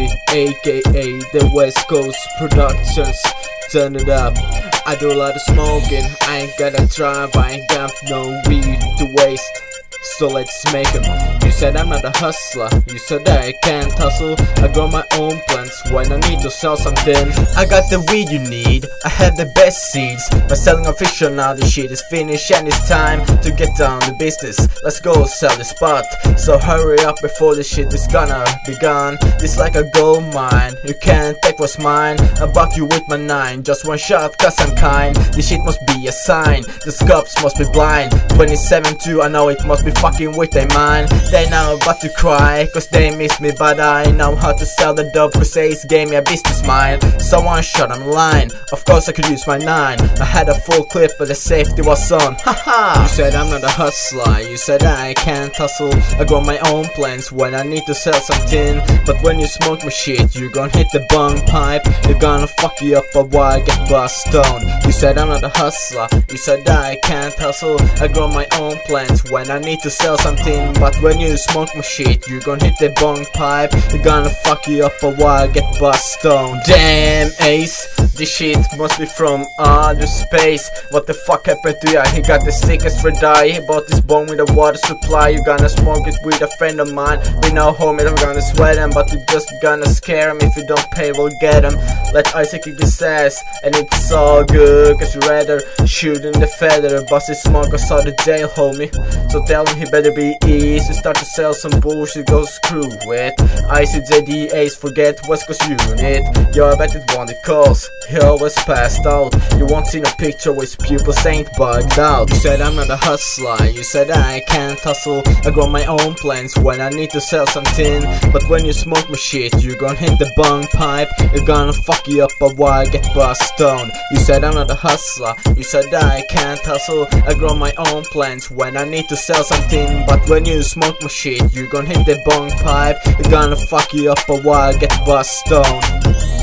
Easy, aka the West Coast Productions. Turn it up. I do a lot of smoking. I ain't gotta drive, I ain't got no weed to waste. So let's make 'em. You said I'm not a hustler, you said that I can't hustle. I grow my own plants when I need to sell something. I got the weed you need, I have the best seeds. By selling official now the shit is finished and it's time to get down to business. Let's go sell the spot, so hurry up before the shit is gonna be gone. It's like a gold mine, you can't take what's mine. I buck you with my 9, just one shot cause I'm kind. This shit must be a sign, the scopes must be blind. 27-2, I know it must be fucking with their mind. They now about to cry cause they miss me, but I know how to sell the dope cause Ace gave me a business mind. So one shot I'm line, of course I could use my 9. I had a full clip but the safety was on. Haha. You said I'm not a hustler, you said I can't hustle. I grow my own plants when I need to sell something. But when you smoke my shit, you're gonna hit the bong pipe. You're gonna fuck you up a while, get bust stoned. You said I'm not a hustler, you said I can't hustle. I grow my own plants when I need to sell something. But when you smoke my shit, you're gonna hit the bong pipe. You're gonna fuck you up a while, get bust stoned. Damn Ace, this shit must be from outer space. What the fuck happened to ya? He got the sickest red eye. He bought this bomb with a water supply. You gonna smoke it with a friend of mine. We know homie, I'm gonna sweat him, but we just gonna scare him. If you don't pay, we'll get him. Let Isaac kick his ass, and it's all good cause you rather shoot in the feather. Bust his smoke or saw the jail, homie. So tell him he better be easy. Start to sell some bullshit, go screw it. ICJD Ace, forget West Coast unit. Yo, I bet it wanted calls, he always passed out. You won't see no picture with pupils ain't bugged out. You said I'm not a hustler, you said I can't hustle. I grow my own plants when I need to sell something. But when you smoke my shit, you're gonna hit the bong pipe. You're gonna fuck you up a while, get bust stoned. You said I'm not a hustler, you said I can't hustle. I grow my own plants when I need to sell something. But when you smoke my shit, you're gonna hit the bong pipe. You're gonna fuck you up a while, get bust stoned.